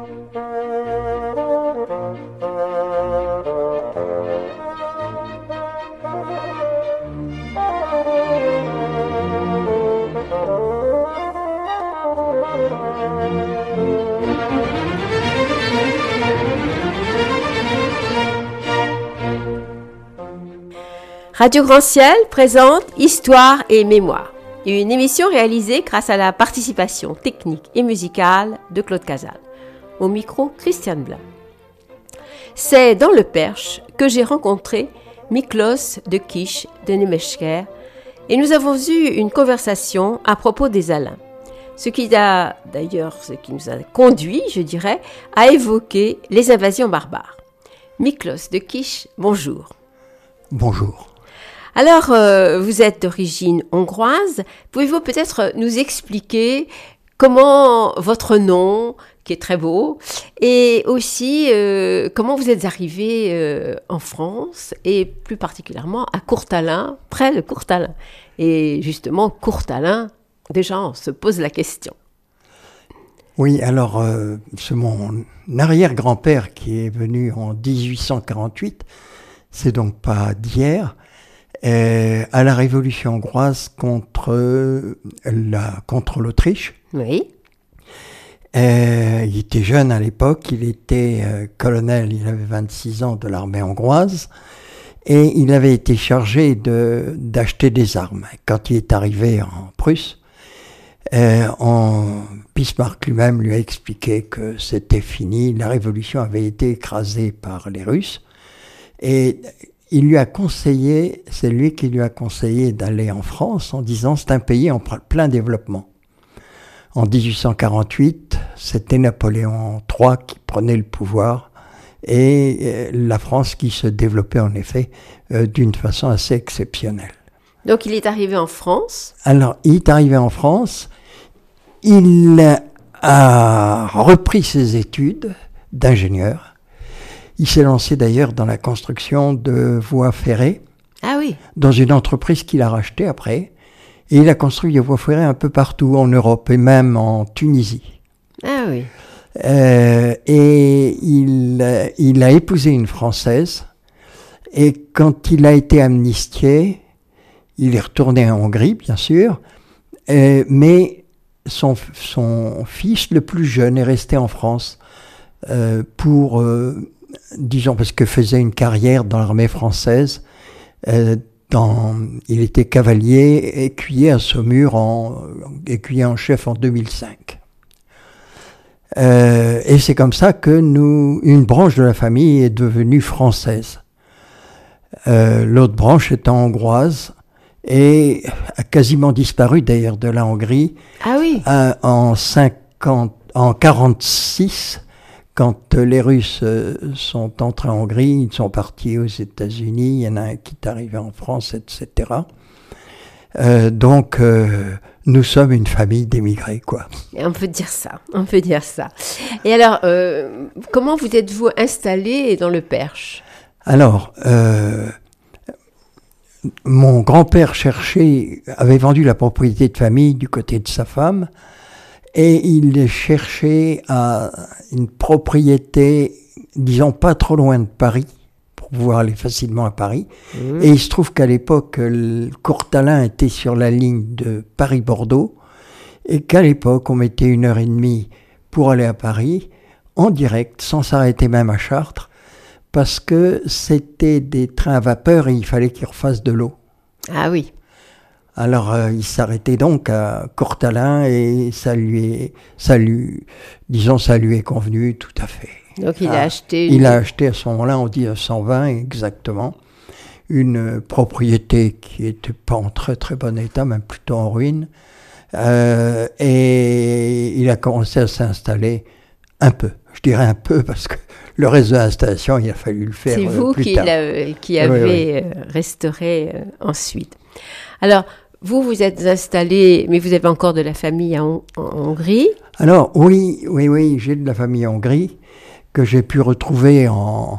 Radio Grand Ciel présente Histoire et Mémoire, une émission réalisée grâce à la participation technique et musicale de Claude Casal. Au micro, Christiane Blanc. C'est dans le Perche que j'ai rencontré Miklos de Kish de Nemeshker et nous avons eu une conversation à propos des Alains. Ce qui nous a conduit, je dirais, à évoquer les invasions barbares. Miklos de Kish, bonjour. Bonjour. Alors, vous êtes d'origine hongroise. Pouvez-vous peut-être nous expliquer comment votre nom, qui est très beau, et aussi comment vous êtes arrivé en France, et plus particulièrement à Courtalin, près de Courtalin. Et justement, Courtalin, déjà, on se pose la question. Oui, alors, c'est mon arrière-grand-père qui est venu en 1848, c'est donc pas d'hier, à la Révolution hongroise contre l'Autriche. Oui. Il était jeune à l'époque, il était colonel, il avait 26 ans de l'armée hongroise, et il avait été chargé d'acheter des armes. Quand il est arrivé en Prusse, Bismarck lui-même lui a expliqué que c'était fini, la révolution avait été écrasée par les Russes, et c'est lui qui lui a conseillé d'aller en France en disant c'est un pays en plein développement. En 1848, c'était Napoléon III qui prenait le pouvoir et la France qui se développait en effet d'une façon assez exceptionnelle. Donc il est arrivé en France. Alors, il est arrivé en France, il a repris ses études d'ingénieur. Il s'est lancé d'ailleurs dans la construction de voies ferrées. Ah oui. Dans une entreprise qu'il a rachetée après. Et il a construit des voies ferrées un peu partout en Europe et même en Tunisie. Ah oui. Et il a épousé une Française. Et quand il a été amnistié, il est retourné en Hongrie, bien sûr. Mais son fils, le plus jeune, est resté en France pour... disons, parce que faisait une carrière dans l'armée française. Il était cavalier, écuyer à Saumur, écuyer en chef en 2005. Et c'est comme ça que une branche de la famille est devenue française. L'autre branche étant hongroise et a quasiment disparu d'ailleurs de la Hongrie. Ah oui. En 1946. Quand les Russes sont entrés en Hongrie, ils sont partis aux États-Unis, il y en a un qui est arrivé en France, etc. Donc, nous sommes une famille d'émigrés, quoi. On peut dire ça. Et alors, comment vous êtes-vous installé dans le Perche ? Alors, mon grand-père avait vendu la propriété de famille du côté de sa femme, et il cherchait une propriété, disons, pas trop loin de Paris, pour pouvoir aller facilement à Paris. Mmh. Et il se trouve qu'à l'époque, Courtalin était sur la ligne de Paris-Bordeaux, et qu'à l'époque, on mettait 1h30 pour aller à Paris, en direct, sans s'arrêter même à Chartres, parce que c'était des trains à vapeur et il fallait qu'ils refassent de l'eau. Ah oui. Alors, il s'arrêtait donc à Courtalin et ça lui est convenu tout à fait. Donc, il a acheté... Il a acheté à ce moment-là, on dit à 120 exactement, une propriété qui n'était pas en très très bon état, même plutôt en ruine. Et il a commencé à s'installer un peu. Je dirais un peu parce que le reste de l'installation, il a fallu le faire plus tard. C'est vous qui avez restauré ensuite. Alors, vous êtes installé, mais vous avez encore de la famille en Hongrie. Alors, oui, j'ai de la famille en Hongrie que j'ai pu retrouver en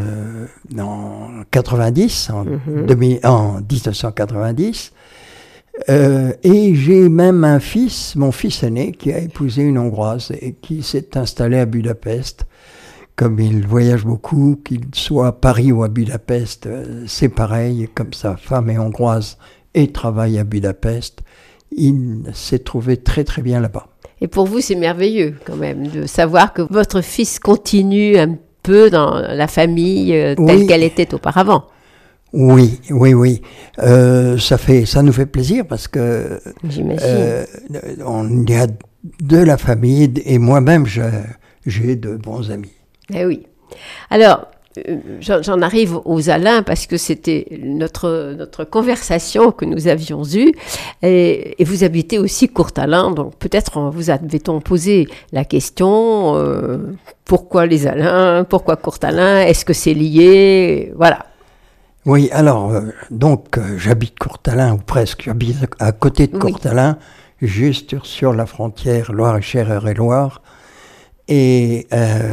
90, en 1990. Et j'ai même un fils, mon fils aîné, qui a épousé une Hongroise et qui s'est installé à Budapest. Comme il voyage beaucoup, qu'il soit à Paris ou à Budapest, c'est pareil. Comme sa femme est hongroise et travaille à Budapest, il s'est trouvé très très bien là-bas. Et pour vous, c'est merveilleux quand même de savoir que votre fils continue un peu dans la famille telle qu'elle était auparavant. Oui. Ça nous fait plaisir parce que on y a de la famille et moi-même j'ai de bons amis. Eh oui. Alors, j'en arrive aux Alains parce que c'était notre conversation que nous avions eue. Et vous habitez aussi Courtalin, donc peut-être vous avait-on posé la question pourquoi les Alains, pourquoi Courtalin, est-ce que c'est lié? Voilà. Oui, alors, j'habite Courtalin, ou presque, j'habite à côté de Courtalin, juste sur la frontière Loire-et-Cher, Eure-et-Loire. Et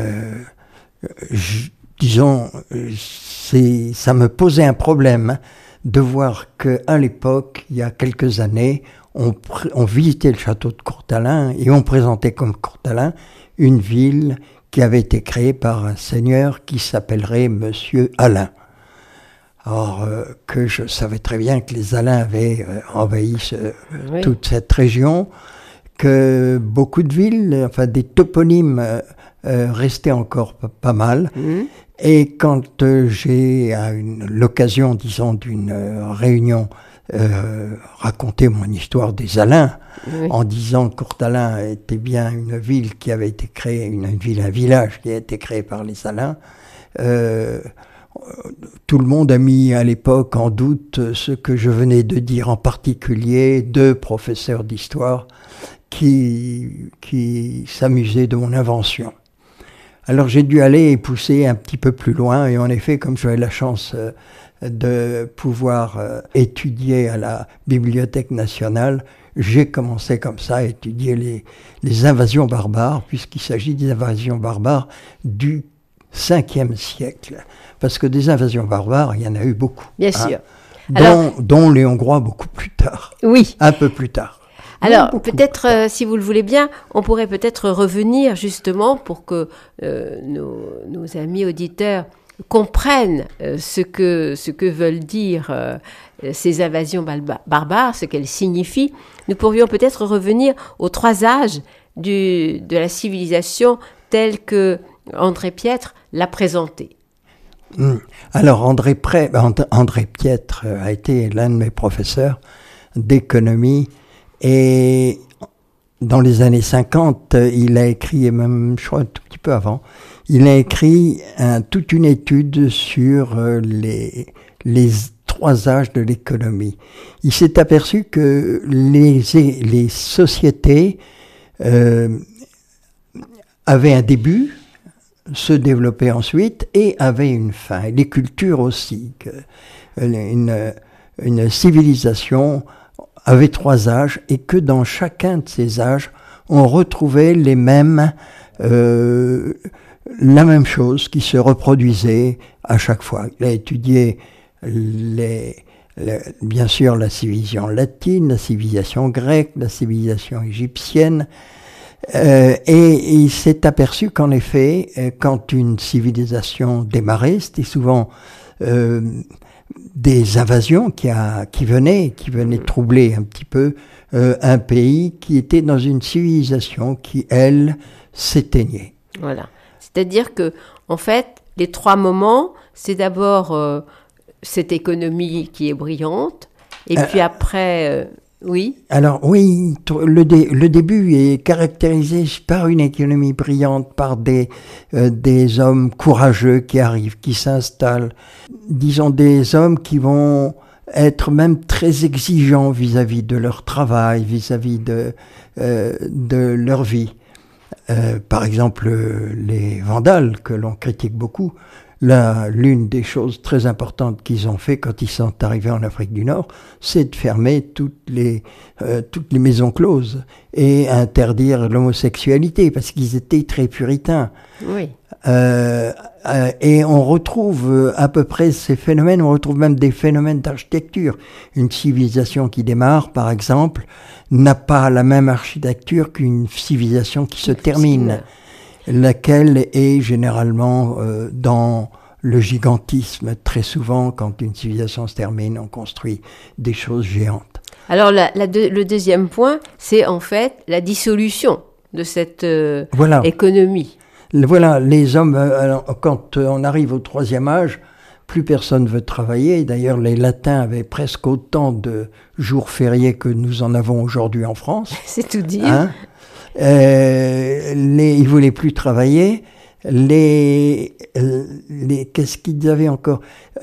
disons, ça me posait un problème de voir qu'à l'époque, il y a quelques années, on visitait le château de Courtalin et on présentait comme Courtalin une ville qui avait été créée par un seigneur qui s'appellerait Monsieur Alain. Or, que je savais très bien que les Alains avaient envahi toute cette région, que beaucoup de villes, enfin des toponymes restaient encore pas mal. Et quand j'ai, à l'occasion, disons, d'une réunion, raconté mon histoire des Alains, en disant que Courtalin était bien une ville qui avait été créée, un village qui a été créé par les Alains, tout le monde a mis à l'époque en doute ce que je venais de dire, en particulier deux professeurs d'histoire qui s'amusaient de mon invention. Alors j'ai dû aller pousser un petit peu plus loin et en effet, comme j'avais la chance de pouvoir étudier à la Bibliothèque nationale, j'ai commencé comme ça à étudier les invasions barbares, puisqu'il s'agit des invasions barbares du 5e siècle. Parce que des invasions barbares, il y en a eu beaucoup. Bien sûr. Dont les Hongrois beaucoup plus tard. Oui. Un peu plus tard. Alors, peut-être, si vous le voulez bien, on pourrait peut-être revenir justement pour que nos amis auditeurs comprennent ce que veulent dire ces invasions barbares, ce qu'elles signifient. Nous pourrions peut-être revenir aux 3 âges de la civilisation telle que André Piètre l'a présentée. Alors, André Piètre a été l'un de mes professeurs d'économie. Et dans les années 50, il a écrit, et même je crois un tout petit peu avant, il a écrit toute une étude sur les 3 âges de l'économie. Il s'est aperçu que les sociétés avaient un début, se développaient ensuite et avaient une fin. Et les cultures aussi. Une civilisation avait 3 âges et que dans chacun de ces âges, on retrouvait la même chose qui se reproduisait à chaque fois. Il a étudié bien sûr la civilisation latine, la civilisation grecque, la civilisation égyptienne, et il s'est aperçu qu'en effet, quand une civilisation démarrait, c'était souvent des invasions qui venaient troubler un petit peu un pays qui était dans une civilisation qui, elle, s'éteignait. Voilà. C'est-à-dire que, en fait, les 3 moments, c'est d'abord cette économie qui est brillante, et puis après, oui. Alors oui, le début est caractérisé par une économie brillante, par des hommes courageux qui arrivent, qui s'installent, disons des hommes qui vont être même très exigeants vis-à-vis de leur travail, vis-à-vis de leur vie. Par exemple, les Vandales, que l'on critique beaucoup, l'une des choses très importantes qu'ils ont fait quand ils sont arrivés en Afrique du Nord, c'est de fermer toutes les maisons closes et interdire l'homosexualité, parce qu'ils étaient très puritains. Oui. Et on retrouve à peu près ces phénomènes, on retrouve même des phénomènes d'architecture. Une civilisation qui démarre, par exemple, n'a pas la même architecture qu'une civilisation qui se termine, laquelle est généralement dans le gigantisme. Très souvent, quand une civilisation se termine, on construit des choses géantes. Alors, le deuxième point, c'est en fait la dissolution de cette économie. Voilà, les hommes, quand on arrive au troisième âge, plus personne veut travailler. D'ailleurs, les Latins avaient presque autant de jours fériés que nous en avons aujourd'hui en France. C'est tout dire. Hein? Ils ne voulaient plus travailler. Qu'est-ce qu'ils avaient encore?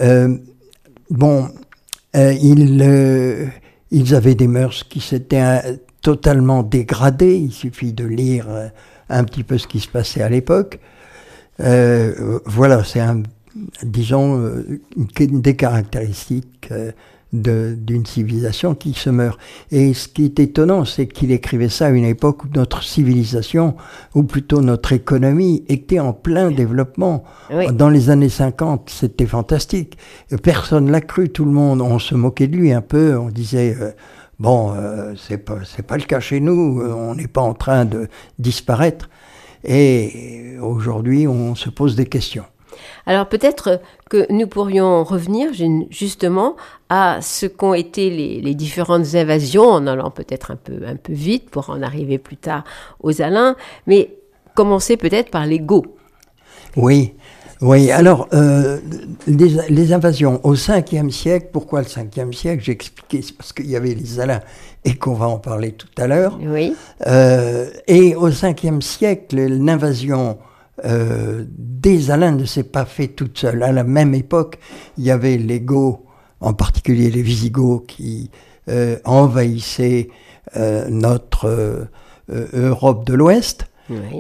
Ils avaient des mœurs qui s'étaient totalement dégradées. Il suffit de lire un petit peu ce qui se passait à l'époque. Voilà, c'est disons, une des caractéristiques d'une civilisation qui se meurt. Et ce qui est étonnant, c'est qu'il écrivait ça à une époque où notre civilisation, ou plutôt notre économie, était en plein développement. Oui. Dans les années 50, c'était fantastique. Personne l'a cru, tout le monde, on se moquait de lui un peu, on disait... c'est pas le cas chez nous, on n'est pas en train de disparaître. Et aujourd'hui, on se pose des questions. Alors peut-être que nous pourrions revenir justement à ce qu'ont été les différentes invasions, en allant peut-être un peu vite pour en arriver plus tard aux Alains, mais commencer peut-être par les Goths. Oui. Alors, les invasions au 5e siècle, pourquoi le 5e siècle? J'ai expliqué, c'est parce qu'il y avait les Alains et qu'on va en parler tout à l'heure. Oui. Et au 5e siècle, l'invasion des Alains ne s'est pas faite toute seule. À la même époque, il y avait les Goths, en particulier les Visigoths, qui envahissaient notre Europe de l'Ouest. Oui.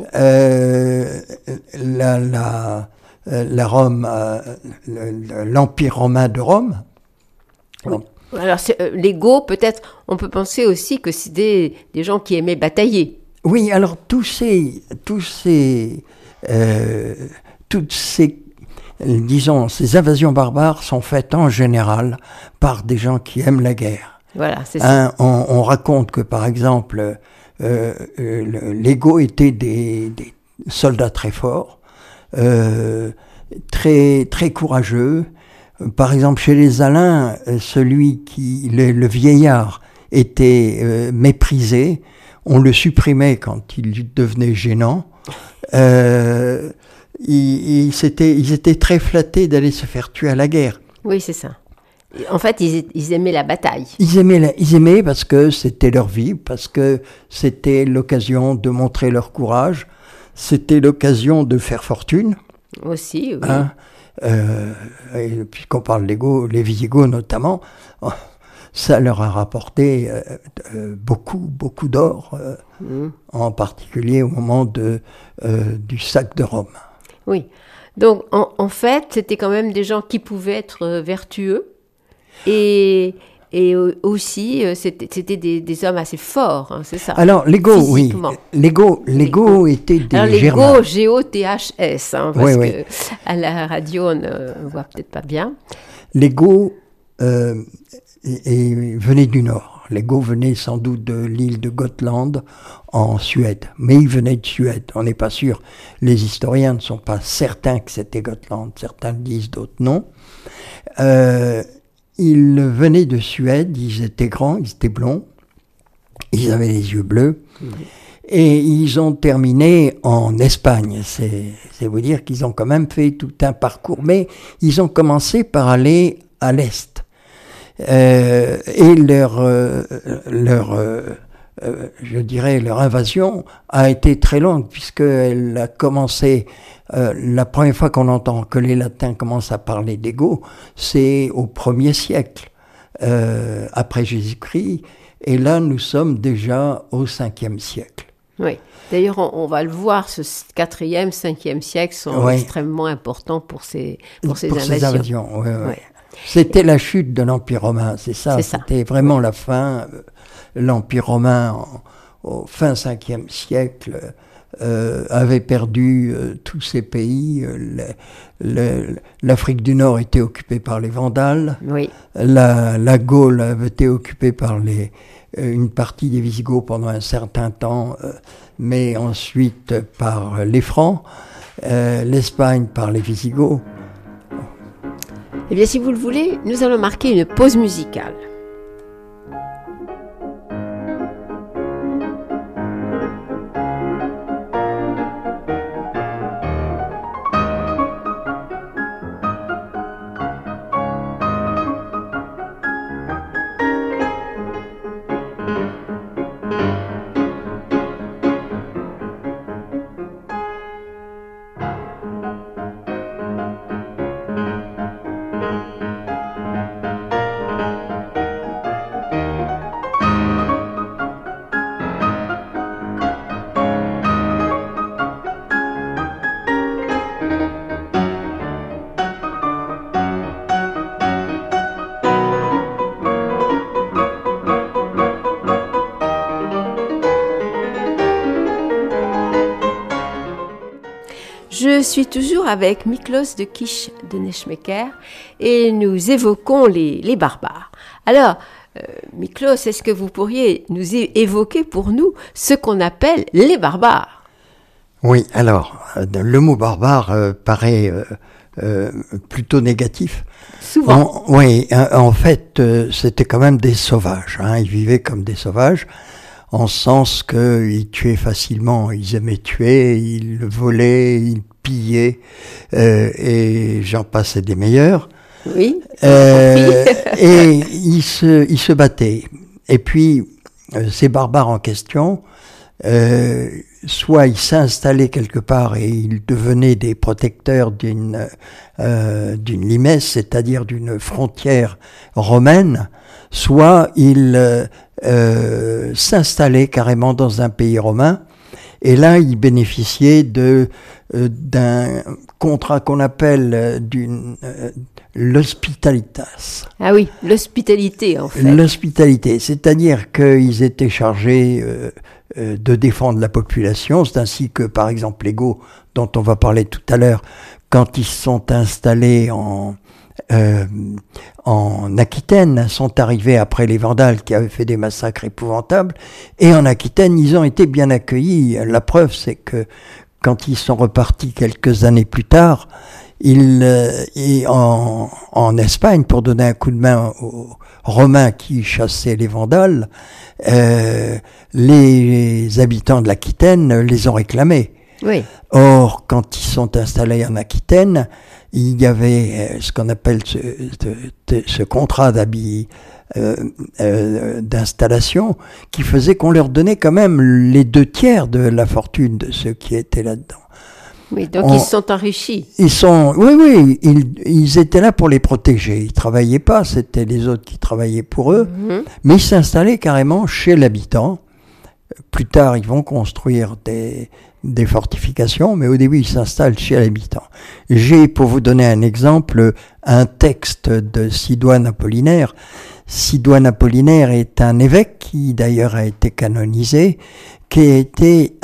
La Rome, l'Empire romain de Rome. Oui. Alors, les Goths, peut-être, on peut penser aussi que c'est des gens qui aimaient batailler. Oui, alors toutes ces, disons, ces invasions barbares sont faites en général par des gens qui aiment la guerre. Voilà, c'est ça. On raconte que, par exemple, les Goths étaient des soldats très forts, très, très courageux. Par exemple, chez les Alains, le vieillard était méprisé. On le supprimait quand il devenait gênant. Ils étaient très flattés d'aller se faire tuer à la guerre. Oui, c'est ça. En fait, ils aimaient la bataille. Ils aimaient parce que c'était leur vie, parce que c'était l'occasion de montrer leur courage, c'était l'occasion de faire fortune. Aussi, oui. Hein, et puisqu'on parle des Goths, les Visigoths notamment, ça leur a rapporté beaucoup d'or, en particulier au moment du sac de Rome. Oui, donc en fait, c'était quand même des gens qui pouvaient être vertueux et aussi, c'était des hommes assez forts, hein, c'est ça. Alors, les Goths, oui. Les Goths étaient des alors, les Germains. Goths, G-O-T-H-S, hein, parce oui. que à la radio, on ne voit peut-être pas bien. Les Goths venaient du Nord. Les Goths venaient sans doute de l'île de Gotland, en Suède. Mais ils venaient de Suède, on n'est pas sûr. Les historiens ne sont pas certains que c'était Gotland. Certains le disent, d'autres non. Ils venaient de Suède, ils étaient grands, ils étaient blonds, ils avaient les yeux bleus, et ils ont terminé en Espagne. C'est vous dire qu'ils ont quand même fait tout un parcours, mais ils ont commencé par aller à l'Est. Et leur invasion a été très longue, puisqu'elle a commencé... la première fois qu'on entend que les Latins commencent à parler des Goths, c'est au 1er siècle, après Jésus-Christ, et là nous sommes déjà au 5e siècle. Oui. D'ailleurs, on va le voir, ce 4e, 5e siècle sont extrêmement importants pour ces invasions. Ouais. C'était la chute de l'Empire romain, c'est ça. C'était vraiment la fin. L'Empire romain, au fin 5e siècle, avait perdu tous ses pays. L'Afrique du Nord était occupée par les Vandales. Oui. La Gaule avait été occupée par une partie des Visigoths pendant un certain temps, mais ensuite par les Francs. L'Espagne par les Visigoths. Eh bien, si vous le voulez, nous allons marquer une pause musicale. Je suis toujours avec Miklos de Kish de Nechmeker et nous évoquons les barbares. Alors, Miklos, est-ce que vous pourriez nous évoquer pour nous ce qu'on appelle les barbares? Oui, alors, le mot barbare paraît plutôt négatif. Souvent. Oui, en fait, c'était quand même des sauvages. Ils vivaient comme des sauvages. En sens qu'ils tuaient facilement, ils aimaient tuer, ils volaient, ils pillaient, et j'en passais des meilleurs. Oui. Et ils se battaient. Et puis, ces barbares en question, soit ils s'installaient quelque part et ils devenaient des protecteurs d'une limès, c'est-à-dire d'une frontière romaine, soit ils s'installaient carrément dans un pays romain, et là ils bénéficiaient d'un contrat qu'on appelle l'hospitalitas. Ah oui, l'hospitalité en fait. L'hospitalité, c'est-à-dire qu'ils étaient chargés de défendre la population. C'est ainsi que, par exemple, les Goths, dont on va parler tout à l'heure, quand ils se sont installés en Aquitaine, sont arrivés après les Vandales qui avaient fait des massacres épouvantables, et en Aquitaine, ils ont été bien accueillis. La preuve, c'est que quand ils sont repartis quelques années plus tard, en Espagne, pour donner un coup de main aux Romains qui chassaient les Vandales, les habitants de l'Aquitaine les ont réclamés. Oui. Or, quand ils sont installés en Aquitaine, il y avait ce qu'on appelle ce contrat d'installation qui faisait qu'on leur donnait quand même les 2/3 de la fortune de ceux qui étaient là-dedans. Oui, donc ils se sont enrichis. Oui, ils étaient là pour les protéger. Ils travaillaient pas, c'était les autres qui travaillaient pour eux, mais ils s'installaient carrément chez l'habitant. Plus tard, ils vont construire des fortifications, mais au début, ils s'installent chez l'habitant. J'ai, pour vous donner un exemple, un texte de Sidoine Apollinaire. Sidoine Apollinaire est un évêque qui, d'ailleurs, a été canonisé, qui a été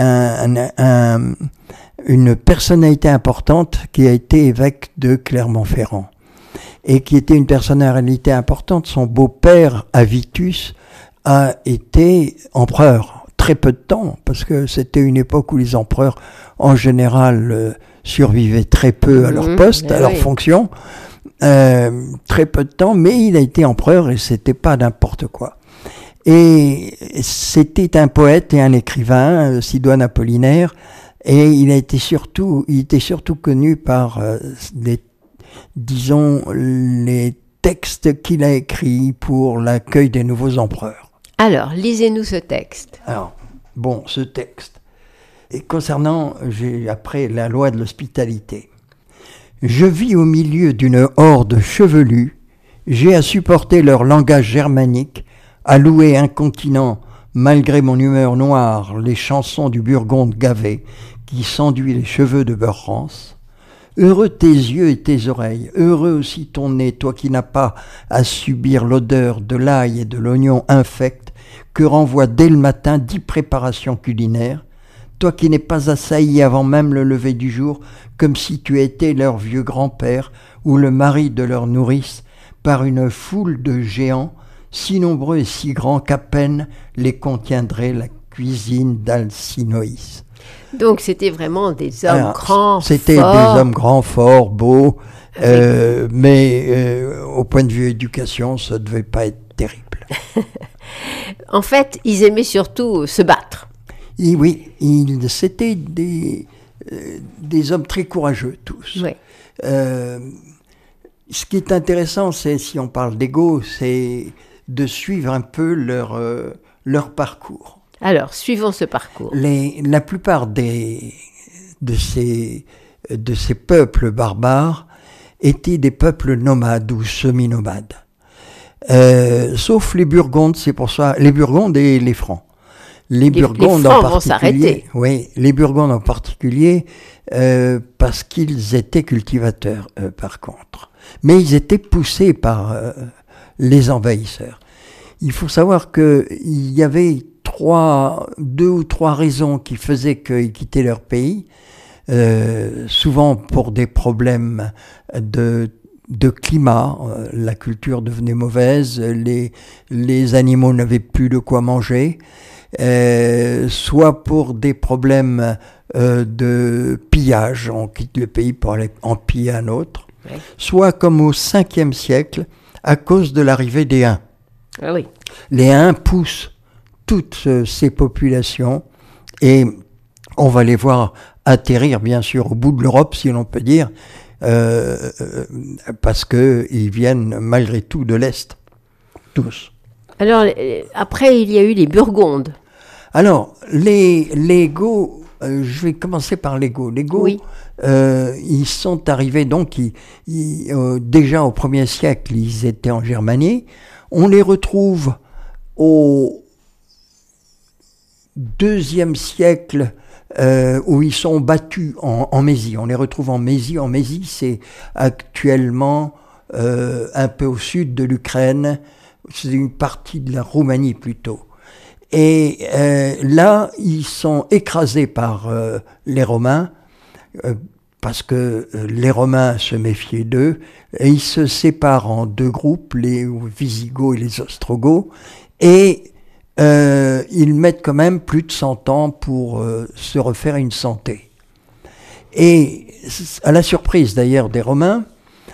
une personnalité importante, qui a été évêque de Clermont-Ferrand, et qui était une personnalité importante. Son beau-père, Avitus, a été empereur. Très peu de temps, parce que c'était une époque où les empereurs, en général, survivaient très peu à leur poste, à leur fonction. Très peu de temps, mais il a été empereur et c'était pas n'importe quoi. Et c'était un poète et un écrivain, Sidoine Apollinaire, et il était surtout connu par les textes qu'il a écrits pour l'accueil des nouveaux empereurs. Alors, lisez-nous ce texte. Alors, bon, ce texte. Et concernant, après la loi de l'hospitalité. Je vis au milieu d'une horde chevelue, j'ai à supporter leur langage germanique, à louer un continent malgré mon humeur noire, les chansons du Burgonde gavé, qui s'enduit les cheveux de beurre rance. Heureux tes yeux et tes oreilles, heureux aussi ton nez, toi qui n'as pas à subir l'odeur de l'ail et de l'oignon infect que renvoient dès le matin 10 préparations culinaires, toi qui n'es pas assailli avant même le lever du jour, comme si tu étais leur vieux grand-père ou le mari de leur nourrice, par une foule de géants, si nombreux et si grands qu'à peine les contiendrait la cuisine d'Alcinoïs. Donc c'était vraiment des hommes grands, c'était forts. Des hommes grands, forts, beaux, mais au point de vue éducation, ça ne devait pas être terrible. En fait, ils aimaient surtout se battre. Et oui, c'était des hommes très courageux tous. Oui. Ce qui est intéressant, c'est, si on parle d'ego, c'est de suivre un peu leur parcours. Alors, suivons ce parcours. La plupart de ces peuples barbares étaient des peuples nomades ou semi-nomades. Sauf les Burgondes, c'est pour ça, les Burgondes et les Francs. Les Burgondes Francs vont s'arrêter. Oui, les Burgondes en particulier, parce qu'ils étaient cultivateurs, par contre. Mais ils étaient poussés par les envahisseurs. Il faut savoir qu'il y avait 2 ou 3 raisons qui faisaient qu'ils quittaient leur pays, souvent pour des problèmes de climat, la culture devenait mauvaise, les animaux n'avaient plus de quoi manger, soit pour des problèmes de pillage, on quitte le pays pour aller en piller un autre, oui. Soit comme au 5e siècle, à cause de l'arrivée des Huns. Ah oui. Les Huns poussent toutes ces populations et on va les voir atterrir bien sûr au bout de l'Europe, si l'on peut dire, parce qu'ils viennent malgré tout de l'Est, tous. Alors après il y a eu les Burgondes. Alors les Goths, je vais commencer par les Goths. Les Goths, oui. Ils sont arrivés donc déjà au 1er siècle, ils étaient en Germanie. On les retrouve au 2e siècle où ils sont battus en Mésie. On les retrouve en Mésie. En Mésie, c'est actuellement un peu au sud de l'Ukraine. C'est une partie de la Roumanie plutôt. Et là, ils sont écrasés par les Romains parce que les Romains se méfiaient d'eux. Et ils se séparent en 2 groupes, les Visigoths et les Ostrogoths. Et ils mettent quand même plus de 100 ans pour se refaire une santé. Et à la surprise d'ailleurs des Romains,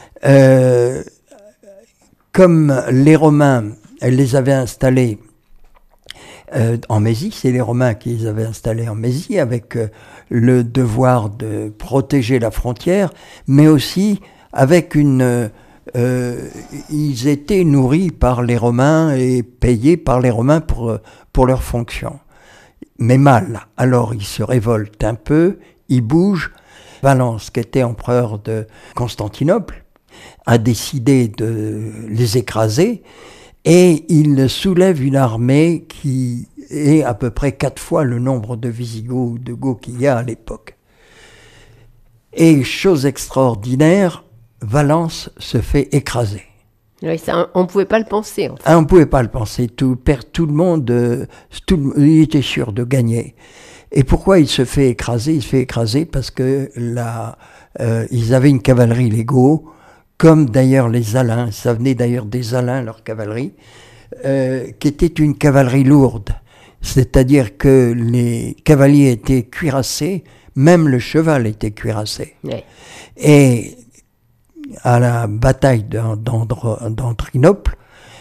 comme les Romains les avaient installés en Mésie, c'est les Romains qui les avaient installés en Mésie avec le devoir de protéger la frontière, mais aussi avec ils étaient nourris par les Romains et payés par les Romains pour leurs fonctions. Mais mal. Alors ils se révoltent un peu, ils bougent. Valens, qui était empereur de Constantinople, a décidé de les écraser et il soulève une armée qui est à peu près 4 fois le nombre de Visigoths ou de Goths qu'il y a à l'époque. Et chose extraordinaire, Valens se fait écraser. Oui, ça, on ne pouvait pas le penser. En fait. On ne pouvait pas le penser. Tout le monde, il était sûr de gagner. Et pourquoi il se fait écraser ? Il se fait écraser parce que ils avaient une cavalerie, les Goths, comme d'ailleurs les Alains. Ça venait d'ailleurs des Alains, leur cavalerie, qui était une cavalerie lourde. C'est-à-dire que les cavaliers étaient cuirassés, même le cheval était cuirassé. Oui. Et à la bataille d'Andrinople,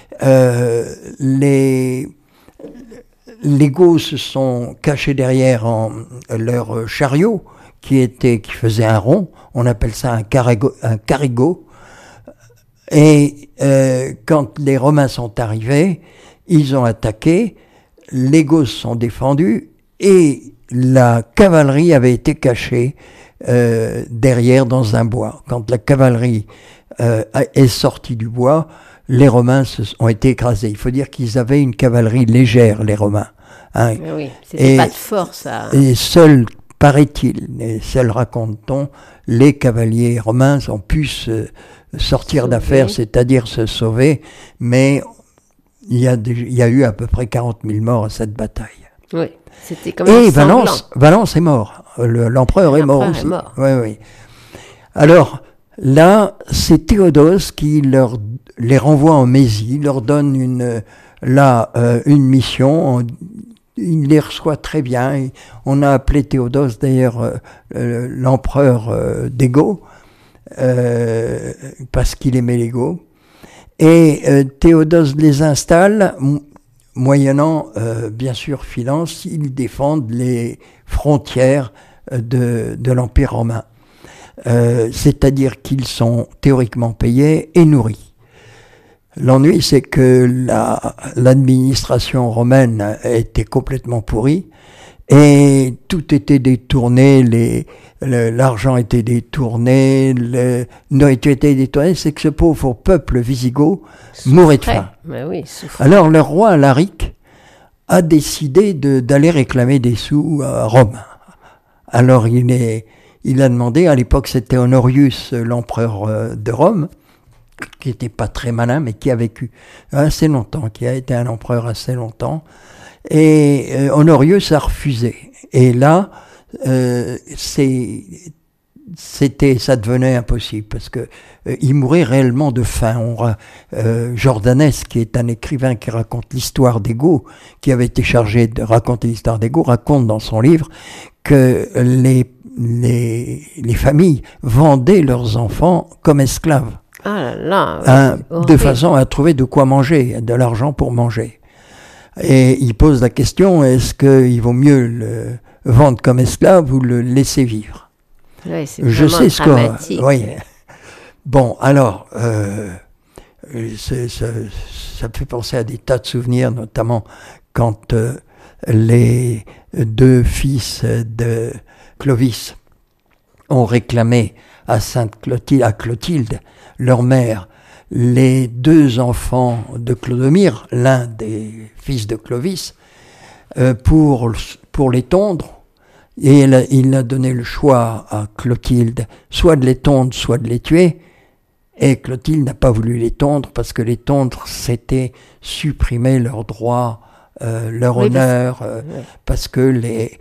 les Goths se sont cachés derrière leur chariot qui faisait un rond, on appelle ça un carrigo. Et quand les Romains sont arrivés, ils ont attaqué, les Goths sont défendus et la cavalerie avait été cachée derrière dans un bois. Quand la cavalerie est sortie du bois, les Romains ont été écrasés. Il faut dire qu'ils avaient une cavalerie légère, les Romains. Hein. Oui, c'était pas de force. Et seuls, paraît-il, et seuls raconte-t-on, les cavaliers romains ont pu se sortir d'affaire, c'est-à-dire se sauver, mais il y a eu à peu près 40 000 morts à cette bataille. Oui, c'était quand même sanglant. Valence est mort, l'empereur est mort aussi. Mort. Oui, oui. Alors, là, c'est Théodose qui les renvoie en Mésie, leur donne une mission. Il les reçoit très bien. On a appelé Théodose d'ailleurs l'empereur des Goths, parce qu'il aimait les Goths. Et Théodose les installe, moyennant bien sûr finance, ils défendent les frontières de l'Empire romain. C'est-à-dire qu'ils sont théoriquement payés et nourris. L'ennui, c'est que l'administration romaine était complètement pourrie et tout était détourné, l'argent était détourné, la nourriture était détournée, c'est que ce pauvre peuple wisigoth mourait de faim. Oui, alors le roi Alaric a décidé d'aller réclamer des sous à Rome. Alors il a demandé, à l'époque c'était Honorius, l'empereur de Rome, qui n'était pas très malin, mais qui a vécu assez longtemps, qui a été un empereur assez longtemps. Et Honorius a refusé. Et là, ça devenait impossible, parce que il mourait réellement de faim. Jordanès, qui est un écrivain qui raconte l'histoire des Goths, qui avait été chargé de raconter l'histoire des Goths, raconte dans son livre que les familles vendaient leurs enfants comme esclaves. Ah là là, de façon à trouver de quoi manger, de l'argent pour manger. Et il pose la question, est-ce qu'il vaut mieux le vendre comme esclave ou le laisser vivre? Ouais, c'est vraiment dramatique. Oui. Bon, alors, ça me fait penser à des tas de souvenirs, notamment quand les deux fils de Clovis ont réclamé à Clotilde, leur mère, les deux enfants de Clodomir, l'un des fils de Clovis, pour les tondre. Et il a donné le choix à Clotilde, soit de les tondre, soit de les tuer. Et Clotilde n'a pas voulu les tondre, parce que les tondre, c'était supprimer leurs droits, leur honneur, parce que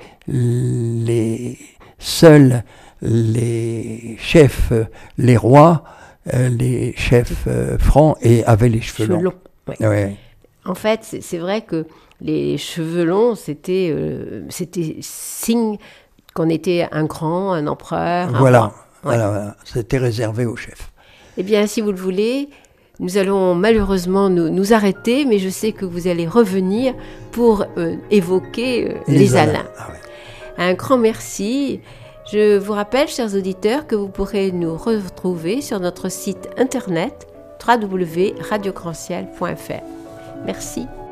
seuls les chefs, les rois, les chefs francs avaient les cheveux longs. Ouais. En fait, c'est vrai que les cheveux longs, c'était signe qu'on était un grand, un empereur. Voilà. C'était réservé aux chefs. Eh bien, si vous le voulez, nous allons malheureusement nous arrêter, mais je sais que vous allez revenir pour évoquer les Alains. Ah ouais. Un grand merci. Je vous rappelle, chers auditeurs, que vous pourrez nous retrouver sur notre site internet www.radiograndciel.fr. Merci.